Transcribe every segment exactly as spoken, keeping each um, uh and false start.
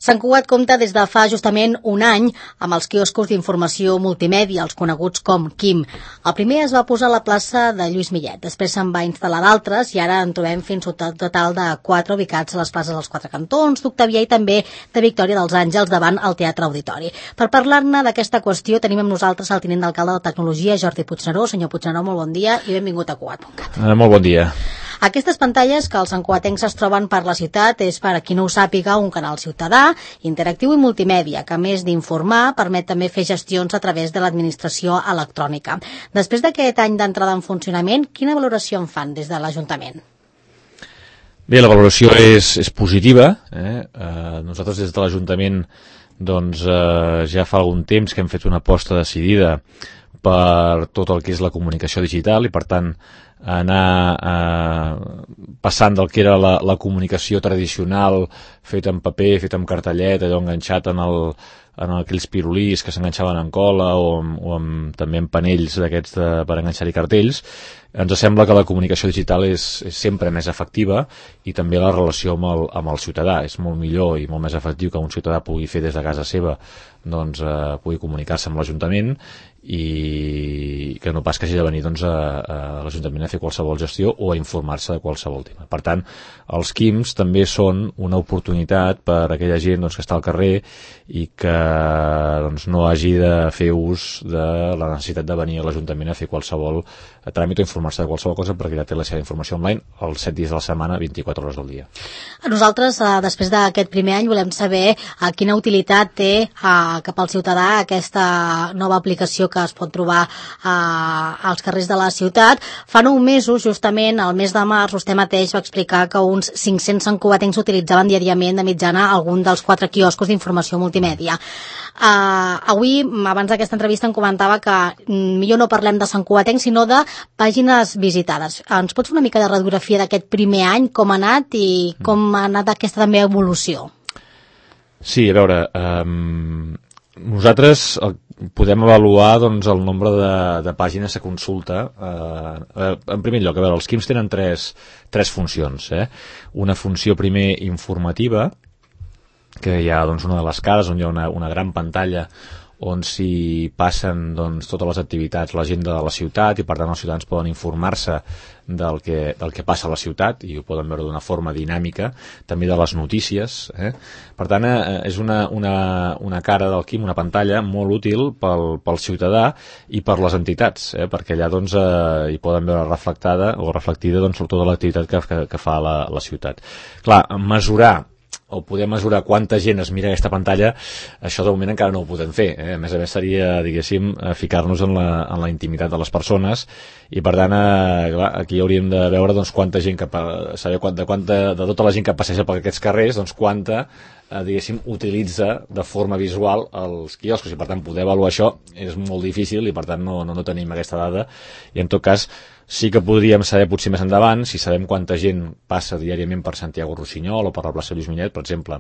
Sant Cugat compta des de fa justament un any amb els quioscos d'informació multimèdia, els coneguts com Quim. El primer es va posar a la plaça de Lluís Millet, després se'n va instal·lar d'altres i ara en trobem fins a un total de quatre ubicats a les places dels Quatre Cantons, d'Octavià i també de Victòria dels Àngels davant el Teatre Auditori. Per parlar-ne d'aquesta qüestió tenim amb nosaltres el tinent d'alcalde de Tecnologia, Jordi Puigneró. Senyor Puigneró, molt bon dia i benvingut a Cugat punt cat. Eh, molt bon dia. Aquestes pantalles que els santcugatencs es troben per la ciutat és, per a qui no ho sàpiga, un canal ciutadà, interactiu i multimèdia, que a més d'informar permet també fer gestions a través de l'administració electrònica. Després d'aquest any d'entrada en funcionament, quina valoració en fan des de l'Ajuntament? Bé, la valoració és, és positiva. Eh? Eh, nosaltres des de l'Ajuntament doncs, eh, ja fa algun temps que hem fet una aposta decidida per tot el que és la comunicació digital i per tant anar eh, passant del que era la, la comunicació tradicional feta en paper, feta en cartellet, allò enganxat en, el, en aquells pirulís que s'enganxaven en cola o, amb, o amb, també en panells d'aquests de, per enganxar-hi cartells. Ens sembla que la comunicació digital és, és sempre més efectiva i també la relació amb el, amb el ciutadà. És molt millor i molt més efectiu que un ciutadà pugui fer des de casa seva, doncs eh, pugui comunicar-se amb l'Ajuntament i que no pas que hagi de venir doncs, a, a l'Ajuntament a fer qualsevol gestió o a informar-se de qualsevol tema. Per tant, els Quims també són una oportunitat per a aquella gent doncs, que està al carrer i que doncs, no hagi de fer ús de la necessitat de venir a l'Ajuntament a fer qualsevol tràmit o informar-se de qualsevol cosa perquè ja té la seva informació online els set dies de la setmana, vint-i-quatre hores del dia. A nosaltres, eh, després d'aquest primer any, volem saber eh, quina utilitat té eh, cap al ciutadà aquesta nova aplicació que es pot trobar eh, als carrers de la ciutat. Fa nou mesos, justament, al mes de març, vostè mateix va explicar que uns cinc-cents santcugatencs utilitzaven diàriament de mitjana algun dels quatre quioscos d'informació multimèdia. Uh, avui, abans d'aquesta entrevista, em comentava que mm, millor no parlem de santcugatencs, sinó de pàgines visitades. Ens pots fer una mica de radiografia d'aquest primer any, com ha anat i com ha anat aquesta també evolució? Sí, a veure, um, nosaltres podem avaluar doncs, el nombre de, de pàgines a consulta. Uh, en primer lloc, a veure, els Quims tenen tres, tres funcions. Eh? Una funció primer informativa, que hi ha doncs, una de les cares on hi ha una, una gran pantalla on s'hi passen doncs, totes les activitats, l'agenda de la ciutat i per tant els ciutadans poden informar-se del que, del que passa a la ciutat i ho poden veure d'una forma dinàmica, també de les notícies. Eh? Per tant, eh, és una, una, una cara del Quim, una pantalla molt útil pel, pel ciutadà i per les entitats, eh? perquè allà doncs, eh, hi poden veure reflectada o reflectida doncs, tota l'activitat que, que, que fa la, la ciutat. Clar, mesurar o poder mesurar quanta gent es mira aquesta pantalla, això de moment encara no ho podem fer. Eh? A més a més seria, diguéssim, ficar-nos en la, en la intimitat de les persones i per tant, eh, clar, aquí hauríem de veure doncs, quanta gent, que, saber quanta, quanta, de tota la gent que passeja per aquests carrers, doncs quanta, eh, diguéssim, utilitza de forma visual els quioscos i per tant poder avaluar això és molt difícil i per tant no, no, no tenim aquesta dada i en tot cas sí que podríem saber potser més endavant si sabem quanta gent passa diàriament per Santiago Rossinyol o per la plaça Lluís Millet, per exemple.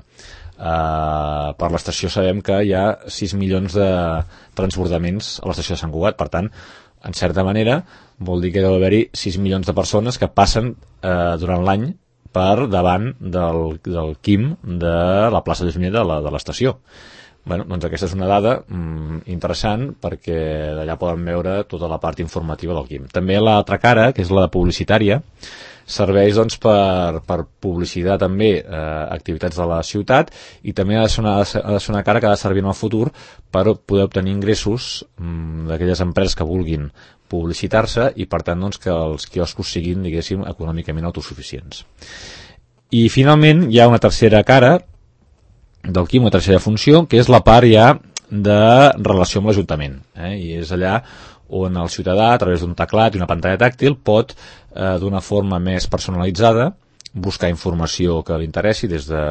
Uh, per l'estació sabem que hi ha sis milions de transbordaments a l'estació de Sant Cugat, per tant, en certa manera, vol dir que deu haver-hi sis milions de persones que passen uh, durant l'any per davant del, del Quim de la plaça Lluís Millet de l'estació. Bueno, doncs aquesta és una dada mm, interessant perquè d'allà poden veure tota la part informativa del Quim. També l'altra cara, que és la publicitària, serveix doncs, per, per publicitar també eh, activitats de la ciutat i també ha de, ser una, ha de ser una cara que ha de servir en el futur per poder obtenir ingressos mm, d'aquelles empreses que vulguin publicitar-se i per tant doncs, que els quioscos siguin, diguéssim, econòmicament autosuficients. I finalment hi ha una tercera cara del Quim, una tercera funció, que és la part ja de relació amb l'Ajuntament. Eh? I és allà on el ciutadà, a través d'un teclat i una pantalla tàctil, pot, eh, d'una forma més personalitzada, buscar informació que li interessi, des de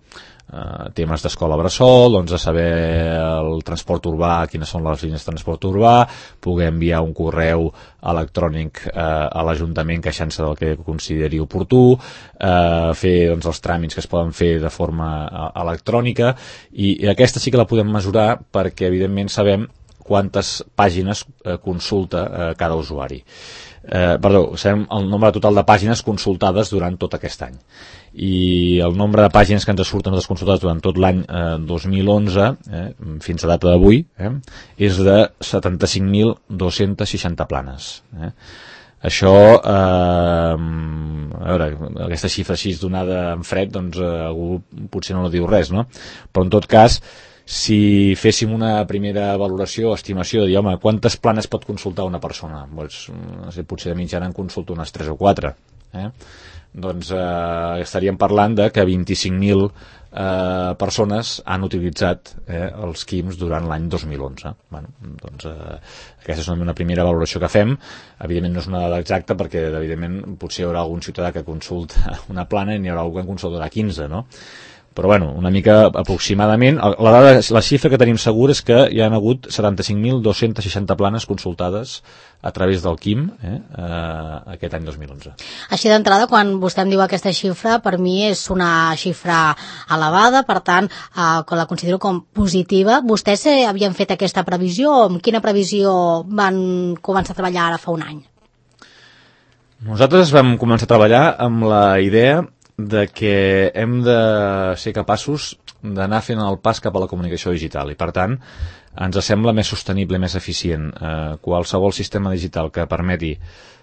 eh, temes d'escola bressol, doncs de saber el transport urbà, quines són les línies de transport urbà, poder enviar un correu electrònic eh, a l'Ajuntament queixant-se del que consideri oportú, eh, fer doncs, els tràmits que es poden fer de forma eh, electrònica i, i aquesta sí que la podem mesurar perquè evidentment sabem quantes pàgines eh, consulta eh, cada usuari. eh, perdó, sabem el nombre total de pàgines consultades durant tot aquest any. I el nombre de pàgines que ens surten desconsultades durant tot l'any eh, dos mil onze, eh, fins a data d'avui, eh, és de setanta-cinc mil dos-cents seixanta planes. Eh. Això, eh, a veure, aquesta xifra així donada en fred, doncs eh, algú potser no diu res, no? Però en tot cas, si féssim una primera valoració, estimació, de dir, home, quantes planes pot consultar una persona? Doncs, no sé, potser de mitjana en consulta unes tres o quatre. Eh? Doncs eh, estaríem parlant de que vint-i-cinc mil eh, persones han utilitzat eh, els químics durant l'any dos mil onze. Bueno, doncs eh, aquesta és una primera valoració que fem. Evidentment no és una dada exacta perquè evidentment potser hi haurà algun ciutadà que consulta una plana i n'hi haurà algú que en consultarà quinze, no? Però bueno, una mica aproximadament la, dada, la xifra que tenim segura és que hi ha hagut setanta-cinc mil dos-cents seixanta planes consultades a través del Quim eh, eh, aquest any dos mil onze. Així d'entrada, quan vostè em diu aquesta xifra, per mi és una xifra elevada, per tant eh, la considero com positiva. Vostès eh, havien fet aquesta previsió? Amb quina previsió van començar a treballar ara fa un any? Nosaltres vam començar a treballar amb la idea de que hem de ser capaços d'anar fent el pas cap a la comunicació digital i per tant ens sembla més sostenible i més eficient eh, qualsevol sistema digital que permeti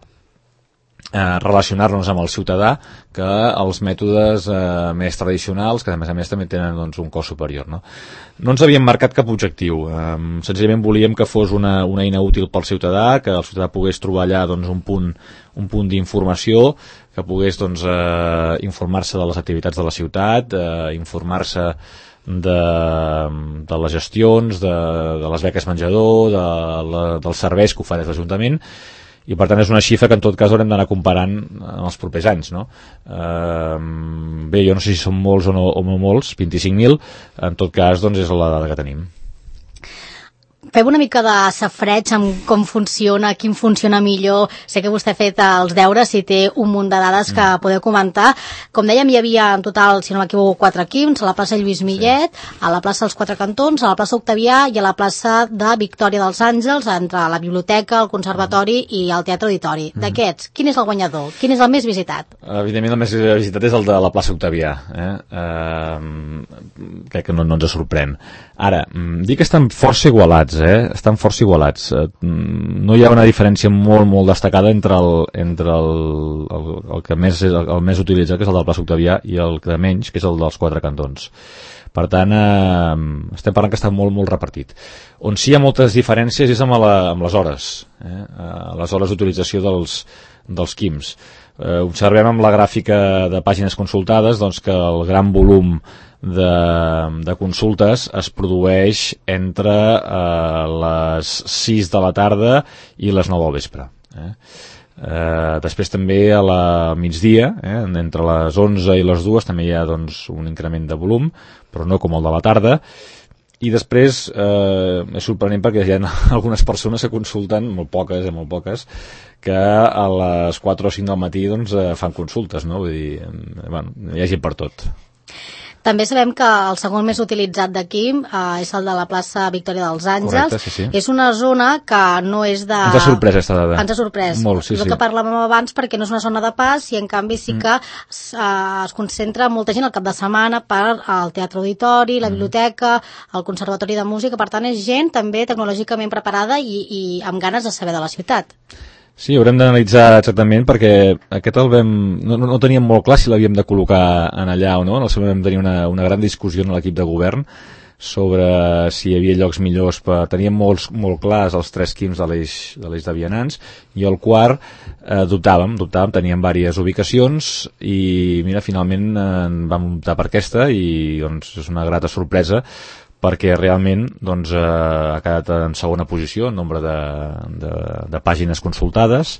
eh, relacionar-nos amb el ciutadà que els mètodes eh, més tradicionals que a més a més també tenen doncs, un cost superior, no? No ens havíem marcat cap objectiu, eh, senzillament volíem que fos una, una eina útil pel ciutadà, que el ciutadà pogués trobar allà doncs, un punt, un punt d'informació, que pogués doncs, eh, informar-se de les activitats de la ciutat, eh, informar-se de, de les gestions, de, de les beques menjador, de la, dels serveis que ofereix l'Ajuntament, i per tant és una xifra que en tot cas haurem d'anar comparant en els propers anys, no? Eh, bé, jo no sé si són molts o no, o no molts, vint-i-cinc mil, en tot cas doncs és la dada que tenim. Fem una mica de safreig amb com funciona, quin funciona millor. Sé que vostè ha fet els deures i té un munt de dades que mm. podeu comentar. Com dèiem, hi havia en total, si no m'equivoco, quatre quims, a la plaça Lluís Millet, sí. a la plaça dels Quatre Cantons, a la plaça Octavià i a la plaça de Victòria dels Àngels, entre la biblioteca, el conservatori mm. i el teatre auditori. Mm. D'aquests, quin és el guanyador? Quin és el més visitat? Evidentment el més visitat és el de la plaça Octavià. Eh? Uh, crec que no, no ens sorprèn. Ara, dic que estan força igualats, eh? estan força igualats. No hi ha una diferència molt, molt destacada entre el, entre el, el, el que més, el, el més utilitza, que és el del Plaça Octavià, i el que menys, que és el dels Quatre Cantons. Per tant, eh, estem parlant que està molt, molt repartit. On sí hi ha moltes diferències és amb, la, amb les hores, eh? les hores d'utilització dels, dels quims. Eh, observem amb la gràfica de pàgines consultades doncs, que el gran volum de, de consultes es produeix entre eh, les sis de la tarda i les nou del vespre. Eh? Eh, després també a la migdia, eh, entre les onze i les dues també hi ha doncs, un increment de volum, però no com el de la tarda. I després eh, és sorprenent perquè hi ha algunes persones que consulten, molt poques, eh, molt poques, que a les quatre o cinc del matí doncs, eh, fan consultes, no? Vull dir, eh, bueno, hi ha gent per tot. També sabem que el segon més utilitzat d'aquí eh, és el de la plaça Victòria dels Àngels. Correcte, sí, sí. És una zona que no és de... Ens ha sorprès aquesta dada. Ens ha sorprès. Molt, sí, el sí. que parlàvem abans perquè no és una zona de pas i en canvi sí que mm. eh, es concentra molta gent al cap de setmana per al teatre auditori, la biblioteca, el conservatori de música. Per tant, és gent també tecnològicament preparada i, i amb ganes de saber de la ciutat. Sí, haurem d'analitzar exactament perquè aquest el vam... No, no, no teníem molt clar si l'havíem de col·locar en allà o no. En el seu moment vam tenir una, una gran discussió en l'equip de govern sobre si hi havia llocs millors. Per... Teníem molts, molt clars els tres quims de l'eix de l'eix de Vianants i el quart eh, dubtàvem, dubtàvem, teníem diverses ubicacions i mira, finalment eh, vam optar per aquesta i doncs és una grata sorpresa perquè realment doncs, eh, ha quedat en segona posició en nombre de, de, de pàgines consultades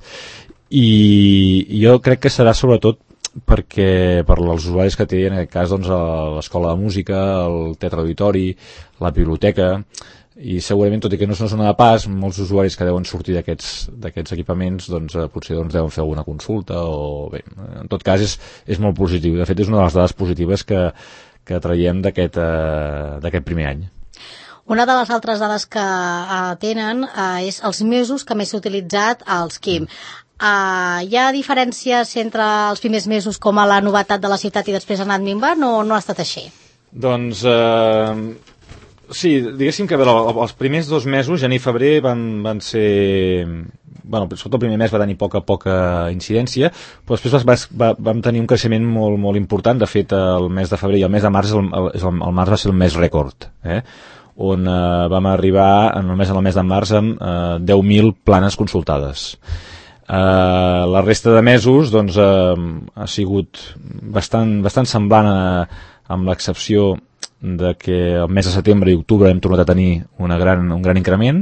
i, i jo crec que serà sobretot perquè per als usuaris que té en aquest cas doncs, l'escola de música, el teatre auditori, la biblioteca i segurament, tot i que no és una zona de pas, molts usuaris que deuen sortir d'aquests d'aquests equipaments doncs, eh, potser doncs, deuen fer alguna consulta o bé, en tot cas és, és molt positiu, de fet és una de les dades positives que que traiem d'aquest eh, primer any. Una de les altres dades que eh, tenen eh, és els mesos que més s'ha utilitzat als quim. Uh, hi ha diferències entre els primers mesos com a la novetat de la ciutat i després ha anat minvant o no ha estat així? Doncs eh, sí, diguéssim que a veure, els primers dos mesos, gener i febrer, van, van ser... Bueno, sobretot el primer mes va tenir poca poca incidència, però després va, va, vam tenir un creixement molt, molt important. De fet, el mes de febrer i el mes de març, el, el, el març va ser el mes rècord, eh? on eh, vam arribar només en el mes de març amb eh, deu mil planes consultades. Uh, la resta de mesos doncs, uh, ha sigut bastant, bastant semblant a, amb l'excepció de que el mes de setembre i octubre hem tornat a tenir una gran, un gran increment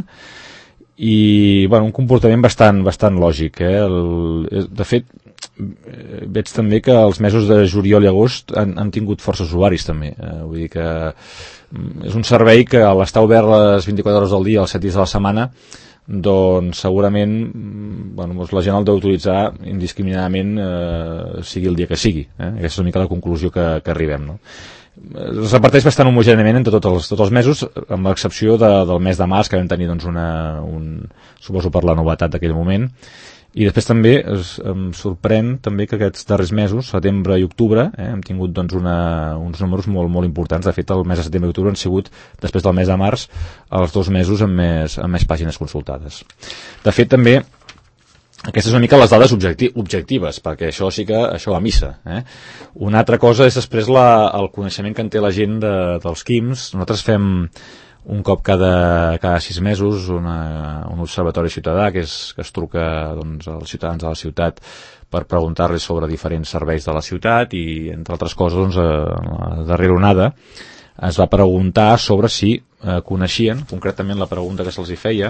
i bueno, un comportament bastant, bastant lògic. Eh? El, de fet, veig també que els mesos de juliol i agost han, han tingut força usuaris també. Eh? Vull dir que és un servei que a l'estar obert les vint-i-quatre hores al dia, els set dies de la setmana, doncs segurament bueno, doncs la gent el deu utilitzar indiscriminadament eh, sigui el dia que sigui, eh? Aquesta és una mica la conclusió que, que arribem, no? Es reparteix bastant homogèniament entre tots els, tots els mesos, amb l'excepció de, del mes de març, que vam tenir doncs, una, un, suposo per la novetat d'aquell moment. I després també es, em sorprèn també que aquests darrers mesos, setembre i octubre, eh, hem tingut doncs, una, uns números molt, molt importants. De fet, el mes de setembre i octubre han sigut, després del mes de març, els dos mesos amb més, amb més pàgines consultades. De fet, també, aquestes són una mica les dades objecti objectives, perquè això sí que això va a missa. Eh? Una altra cosa és després la, el coneixement que en té la gent de, dels químics. Nosaltres fem un cop cada, cada sis mesos una, un observatori ciutadà que, és, que es truca doncs, als ciutadans de la ciutat per preguntar-li sobre diferents serveis de la ciutat i, entre altres coses, doncs, a la darrera onada es va preguntar sobre si eh, coneixien, concretament la pregunta que se'ls hi feia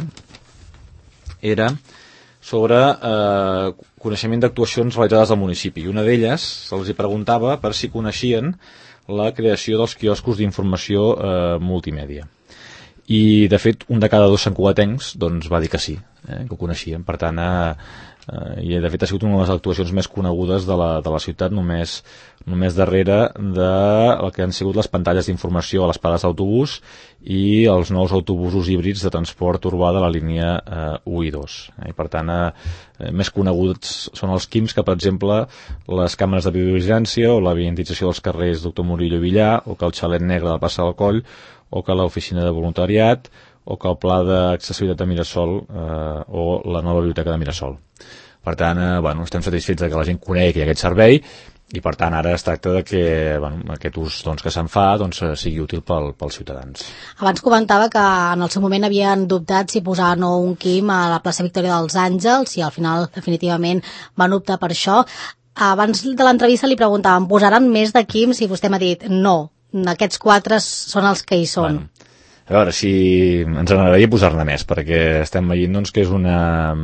era sobre eh, coneixement d'actuacions realitzades al municipi. I una d'elles se'ls hi preguntava per si coneixien la creació dels quioscos d'informació eh, multimèdia. I, de fet, un de cada dos santcugatencs doncs, va dir que sí, eh, que ho coneixien. Per tant, eh, eh, i de fet ha sigut una de les actuacions més conegudes de la, de la ciutat, només, només darrere de el que han sigut les pantalles d'informació a les parades d'autobús i els nous autobusos híbrids de transport urbà de la línia eh, u i dos. Eh, I, per tant, eh, més coneguts són els químics que, per exemple, les càmeres de videovigilància o la vientització dels carrers Doctor Murillo i Villar o que el xalet negre de la plaça del Coll o que l'oficina de voluntariat, o que el pla d'accessibilitat de Mirasol eh, o la nova biblioteca de Mirasol. Per tant, eh, bueno, estem satisfets de que la gent conegui que hi ha aquest servei i, per tant, ara es tracta de que bueno, aquest ús doncs, que se'n fa doncs, sigui útil pel, pels ciutadans. Abans comentava que en el seu moment havien dubtat si posar o no un quim a la plaça Victòria dels Àngels i al final definitivament van optar per això. Abans de l'entrevista li preguntàvem, posaran més de quims? I vostè m'ha dit no. Aquests quatre són els que hi són. Bueno, a veure, si ens agradaria posar-ne més, perquè estem veient doncs, que és una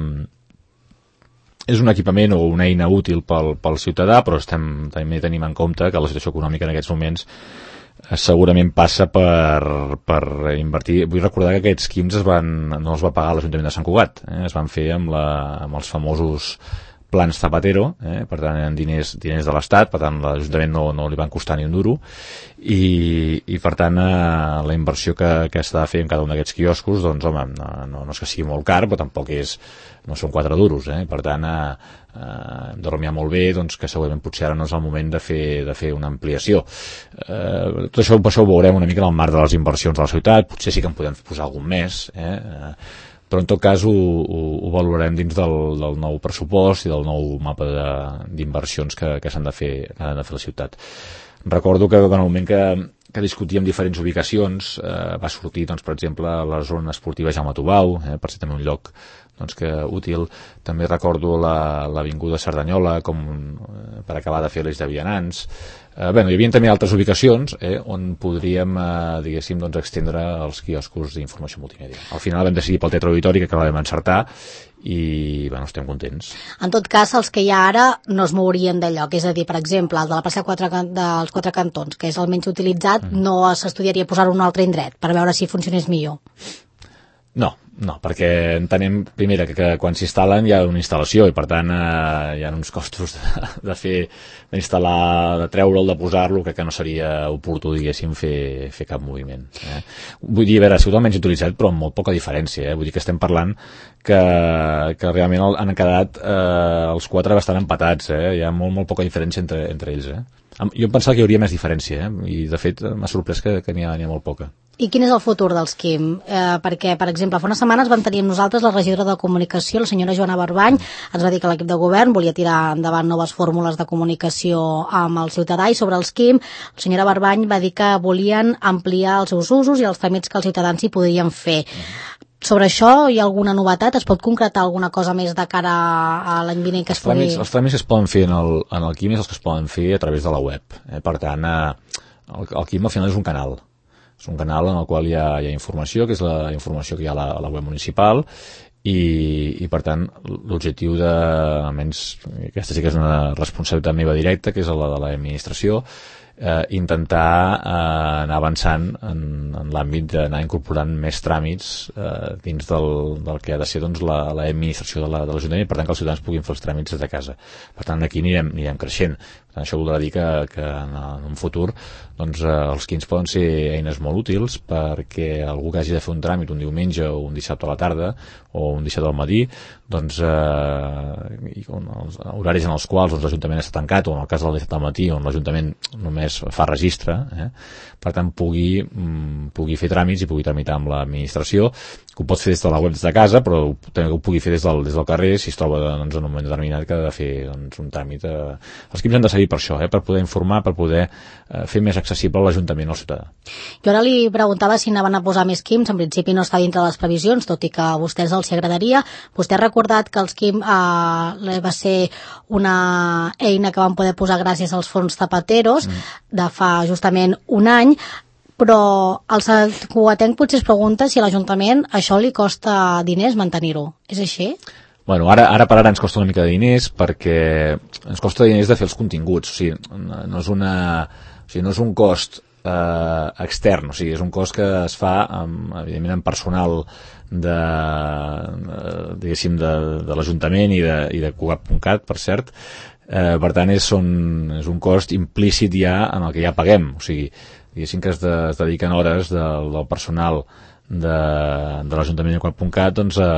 és un equipament o una eina útil pel, pel ciutadà, però estem, també tenim en compte que la situació econòmica en aquests moments segurament passa per, per invertir. Vull recordar que aquests quims es van, no els va pagar l'Ajuntament de Sant Cugat, eh? Es van fer amb, la, amb els famosos plans Zapatero, eh? Per tant eren diners, diners de l'Estat, per tant l'Ajuntament no, no li van costar ni un duro i, i per tant eh, la inversió que, que s'ha de fer en cada un d'aquests quioscos doncs home, no, no, no és que sigui molt car, però tampoc és, no són quatre duros, eh? Per tant eh, eh, hem de rumiar molt bé doncs, que segurament potser ara no és el moment de fer, de fer una ampliació. Eh, tot això, això ho veurem una mica en el marc de les inversions de la ciutat, potser sí que en podem posar algun més, eh? eh però en tot cas ho, ho, ho valorarem dins del, del nou pressupost i del nou mapa d'inversions que, que s'han de fer, que han de fer la ciutat. Recordo que en el moment que, que discutíem diferents ubicacions eh, va sortir, doncs, per exemple, la zona esportiva Jaume Tubau, eh, per ser també un lloc doncs, que útil. També recordo l'avinguda la, Cerdanyola com eh, per acabar de fer l'eix de vianants. Eh, bé, hi havia també altres ubicacions eh, on podríem, eh, diguéssim, doncs, extendre els quioscos d'informació multimèdia. Al final vam decidir pel Teatre Auditori, que acabàvem d'encertar, i bueno, estem contents. En tot cas, els que hi ha ara no es mourien de lloc, és a dir, per exemple, el de la plaça quatre, dels Quatre Cantons, que és el menys utilitzat, mm. no s'estudiaria posar un altre indret per veure si funcionés millor. No, no, perquè entenem, primera, que, que quan s'instal·len hi ha una instal·lació i per tant eh, hi ha uns costos de, de fer, d'instal·lar, de treure'l, de posar-lo, crec que no seria oportú, diguéssim, fer, fer cap moviment. Eh? Vull dir, a veure, ha sigut almenys utilitzat, però amb molt poca diferència, eh? Vull dir que estem parlant que, que realment han quedat eh, els quatre bastant empatats, eh? Hi ha molt, molt poca diferència entre, entre ells, eh? Jo em pensava que hi hauria més diferència, eh? I de fet m'ha sorprès que, que n'hi ha, n'hi ha molt poca. I quin és el futur dels Quim? Eh, perquè, per exemple, fa unes setmanes vam tenir amb nosaltres la regidora de comunicació, la senyora Joana Barbany, ens va dir que l'equip de govern volia tirar endavant noves fórmules de comunicació amb el ciutadà, i sobre els Quim, la senyora Barbany va dir que volien ampliar els seus usos i els tràmits que els ciutadans hi podrien fer. Sobre això hi ha alguna novetat? Es pot concretar alguna cosa més de cara a l'any vinent que es pugui... Els tràmits que es poden fer en el, en el Quim és els que es poden fer a través de la web. Eh? Per tant, eh, el, el Quim al final és un canal. És un canal en el qual hi ha, hi ha informació, que és la informació que hi ha a la, a la web municipal, i, i per tant l'objectiu de, almenys aquesta sí que és una responsabilitat meva directa, que és la de l'administració, eh, intentar eh, anar avançant en, en l'àmbit d'anar incorporant més tràmits eh, dins del, del que ha de ser doncs, l'administració de l'Ajuntament, la, i per tant que els ciutadans puguin fer els tràmits des de casa. Per tant, aquí anirem, anirem creixent. Per tant, això voldrà dir que, que en, en un futur doncs, eh, els Quins poden ser eines molt útils perquè algú que hagi de fer un tràmit un diumenge o un dissabte a la tarda o un dissabte al matí, doncs eh, i on els horaris en els quals doncs, l'Ajuntament està tancat, o en el cas del dissabte al matí on l'Ajuntament només fa registre, eh, per tant pugui, mm, pugui fer tràmits i pugui tramitar amb l'administració, que ho pot fer des de la web des de casa, però també que ho pugui fer des del, des del carrer si es troba doncs, en un moment determinat que ha de fer doncs, un tràmit. Eh. Els Quims han de servir per això, eh, per poder informar, per poder eh, fer més accessible l'Ajuntament al ciutadà. Jo ara li preguntava si anaven a posar més Quims, en principi no està dintre de les previsions, tot i que a vostès els hi agradaria. Vostè ha recordat que els Quim eh, va ser una eina que van poder posar gràcies als fons Zapateros mm. de fa justament un any, però el cugatenc potser es pregunta si a l'Ajuntament això li costa diners mantenir-ho. És així? Bueno, ara, ara per ara ens costa una mica de diners perquè ens costa diners de fer els continguts, o sigui, no és, una, o sigui, no és un cost eh, extern, o sigui, és un cost que es fa amb, evidentment amb personal de, diguéssim, de, de l'Ajuntament i de, i de Cugat punt cat, per cert, eh, per tant és un, és un cost implícit ja en el que ja paguem, o sigui, diguéssim que es, de, es dediquen hores del, del personal de, de l'Ajuntament de Cugat punt cat doncs, a,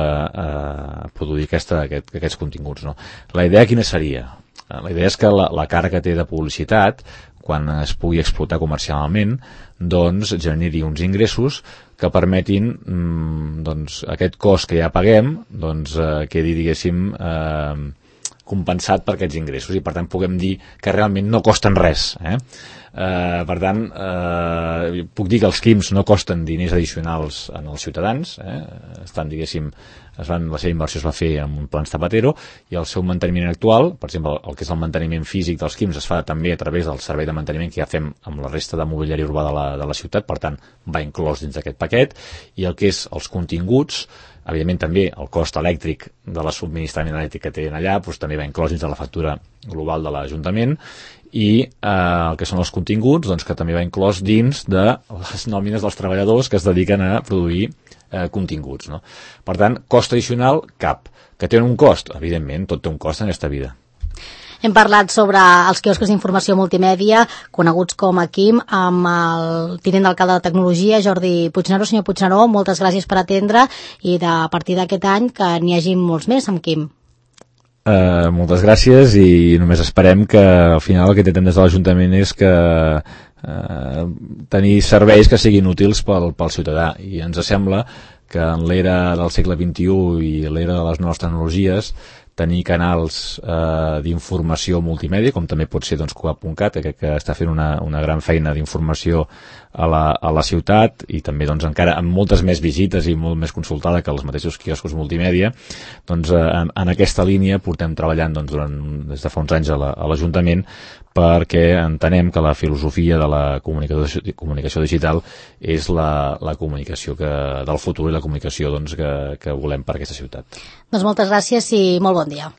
a produir aquesta, aquest, aquests continguts. No? La idea quina seria? La idea és que la, la càrrega que té de publicitat, quan es pugui explotar comercialment, doncs generi uns ingressos que permetin mmm, doncs, aquest cost que ja paguem doncs, eh, quedi, diguéssim, eh, compensat per aquests ingressos i per tant puguem dir que realment no costen res. Eh? Uh, per tant, uh, puc dir que els Quims no costen diners addicionals en els ciutadans, eh? Estan, diguéssim, es van, la seva inversió es va fer amb un plan Zapatero i el seu manteniment actual, per exemple, el que és el manteniment físic dels Quims es fa també a través del servei de manteniment que ja fem amb la resta de mobiliari urbà de la, de la ciutat, per tant, va inclòs dins d'aquest paquet, i el que és els continguts, evidentment també el cost elèctric de la subministrament elèctric que tenen allà doncs, també va inclòs dins de la factura global de l'Ajuntament, i eh, el que són els continguts doncs, que també va inclòs dins de les nòmines dels treballadors que es dediquen a produir eh, continguts. No? Per tant, cost addicional, cap. Que té un cost? Evidentment, tot té un cost en aquesta vida. Hem parlat sobre els quioscos d'informació multimèdia, coneguts com a Quim, amb el tinent d'alcalde de Tecnologia, Jordi Puigneró. Senyor Puigneró, moltes gràcies per atendre i de, a partir d'aquest any que n'hi hagi molts més amb Quim. Uh, moltes gràcies i només esperem que al final el que intentem des de l'Ajuntament és que uh, tenir serveis que siguin útils pel, pel ciutadà, i ens sembla que en l'era del segle vint-i-u i l'era de les noves tecnologies tenir canals eh, d'informació multimèdia, com també pot ser doncs, Cugat punt cat, que, que està fent una, una gran feina d'informació a la, a la ciutat, i també doncs, encara amb moltes més visites i molt més consultada que els mateixos quioscos multimèdia. Doncs, eh, en, en aquesta línia portem treballant doncs, durant, des de fa uns anys a l'Ajuntament, perquè entenem que la filosofia de la comunicació, comunicació digital és la, la comunicació que, del futur i la comunicació doncs, que, que volem per aquesta ciutat. Doncs moltes gràcies i molt bon dia.